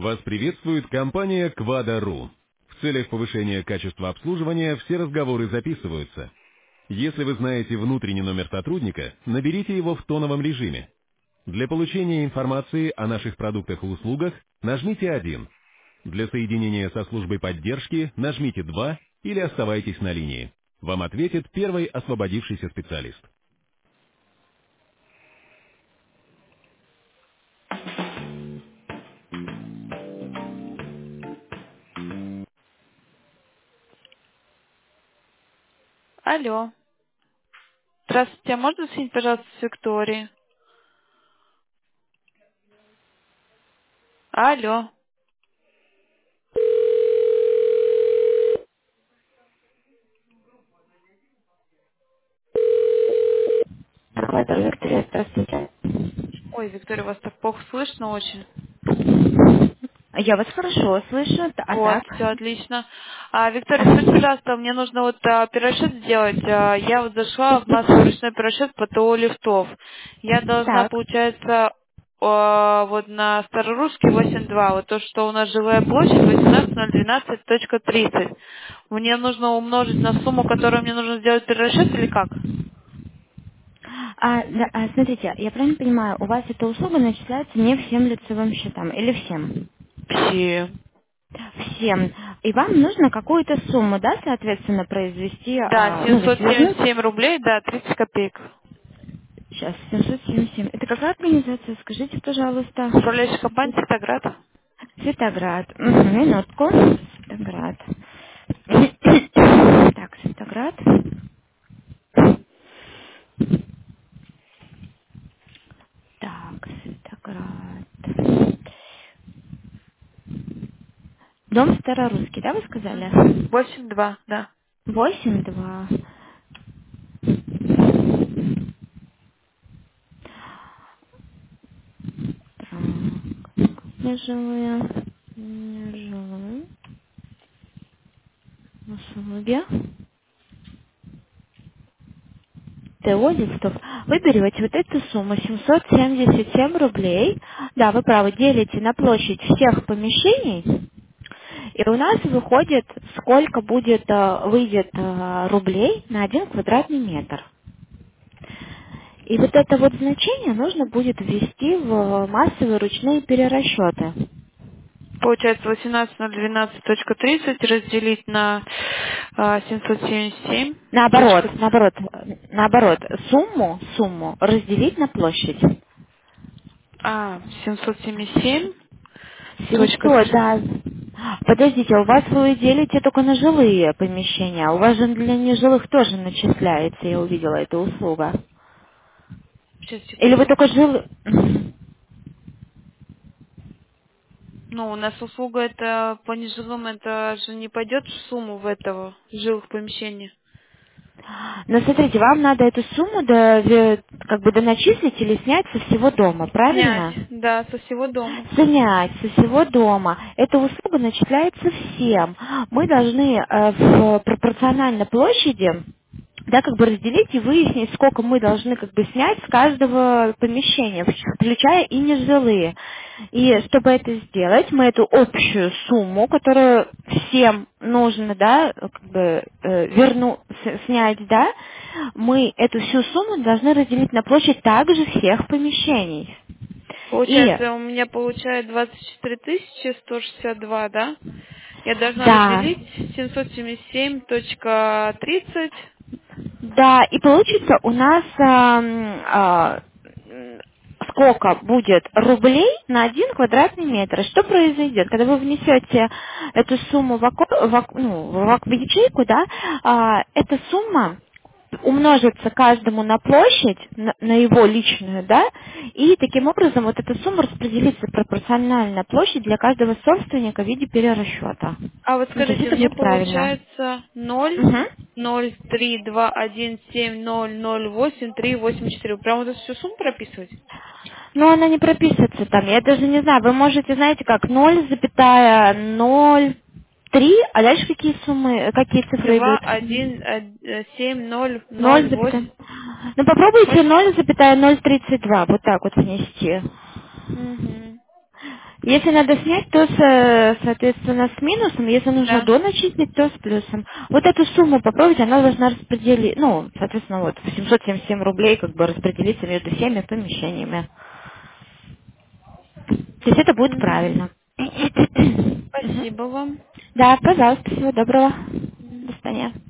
Вас приветствует компания Quada.ru. В целях повышения качества обслуживания все разговоры записываются. Если вы знаете внутренний номер сотрудника, наберите его в тоновом режиме. Для получения информации о наших продуктах и услугах нажмите 1. Для соединения со службой поддержки нажмите 2 или оставайтесь на линии. Вам ответит первый освободившийся специалист. Алло. Здравствуйте, а можно соединить, пожалуйста, с Викторией? Алло. Это Виктория, здравствуйте. Ой, Виктория, вас так плохо слышно очень. Я вас хорошо слышу, а Вот, так? все отлично. Виктория, скажите, пожалуйста, мне нужно вот пирожет сделать. Я вот зашла в массовый ручной пирожет по ТО лифтов. Я должна, Так. получается, вот на Старорусский 8.2, вот то, что у нас жилая площадь 18012.30. Мне нужно умножить на сумму, которую мне нужно сделать пирожет или как? Да, смотрите, я правильно понимаю, у вас эта услуга начисляется не всем лицевым счетам, или всем? Все. Всем. И вам нужно какую-то сумму, да, соответственно, произвести, Да, ну, то есть вернуть? 777 рублей, да, 30 копеек. Сейчас, 777. Это какая организация, скажите, пожалуйста? Управляющая компания «Цветоград». Светоград. Мгм, минутку. Светоград. Так, Светоград. Так, Светоград. Дом Старорусский, да, вы сказали? 8.2, да. 8-2. Так, нежилые, нежилые услуги. ТО лифтов. Вы берете вот эту сумму, 777 рублей. Да, вы правы, делите на площадь всех помещений. И у нас выходит, сколько выйдет рублей на 1 квадратный метр. И вот это вот значение нужно будет ввести в массовые ручные перерасчеты. Получается 18.012.30 разделить на 777. Наоборот, наоборот, сумму разделить на площадь. 777. 700, да. Подождите, у вас вы делите только на жилые помещения, а у вас же для нежилых тоже начисляется, я увидела, эта услуга. Сейчас, Или вы секунду. только жилые... Ну, у нас услуга это по нежилым, это же не пойдет в сумму в этого жилых помещений. Но смотрите, вам надо эту сумму как бы доначислить или снять со всего дома, Снять, правильно? да, со всего дома. Снять со всего дома. Эта услуга начисляется всем. Мы должны в пропорционально площади, да, как бы разделить и выяснить, сколько мы должны как бы снять с каждого помещения, включая и нежилые. И чтобы это сделать, мы эту общую сумму, которую всем нужно, да, как бы снять, да, мы эту всю сумму должны разделить на площадь также всех помещений. И Получается, у меня получает 24 162, да? Я должна да, разделить 777.30. да, и получится у нас сколько будет рублей на 1 квадратный метр. И что произойдет? Когда вы внесете эту сумму в ячейку, да, эта сумма умножится каждому на площадь, на его личную, да, и таким образом вот эта сумма распределится пропорционально площадь для каждого собственника в виде перерасчета. А вот Ну, то есть скажите, это мне будет правильно. получается 0, Мгм. 0, 3, 2, 1, 7, 0, 0, 8, 3, 8, 4. Прям вот эту всю сумму прописывать? Но она не прописывается там. Я даже не знаю, вы можете, знаете, как 0,03, а дальше какие суммы, какие цифры 2, идут? 1, 7, 0, 0, 0, 8. ну попробуйте 8? 0,032, вот так вот внести. Угу. Если надо снять, то, соответственно, с минусом. Если нужно Да. до начислить, то с плюсом. Вот эту сумму попробуйте, она должна распределить, ну, соответственно, вот 777 рублей как бы распределиться между всеми помещениями. То есть это будет Мгм. правильно. Мгм. Спасибо вам. Да, пожалуйста, всего доброго. До свидания.